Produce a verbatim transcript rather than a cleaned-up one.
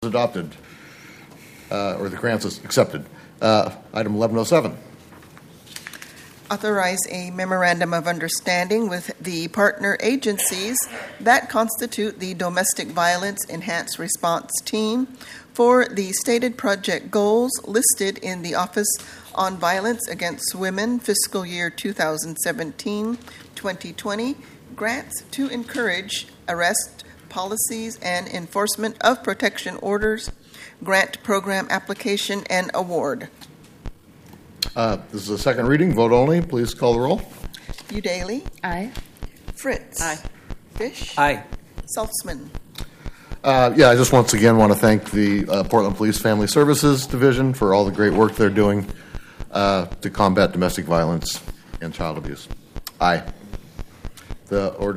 adopted, uh, or the grants is accepted. Uh, item eleven oh seven. Authorize a memorandum of understanding with the partner agencies that constitute the Domestic Violence Enhanced Response Team for the stated project goals listed in the Office on Violence Against Women fiscal year twenty seventeen twenty twenty grants to encourage arrest policies and enforcement of protection orders, grant program application, and award. Uh, this is a second reading. Vote only. Please call the roll. Udaly. Aye. Fritz. Aye. Fish. Aye. Saltzman. Uh, yeah, I just once again want to thank the uh, Portland Police Family Services Division for all the great work they're doing uh, to combat domestic violence and child abuse. Aye. The ordinance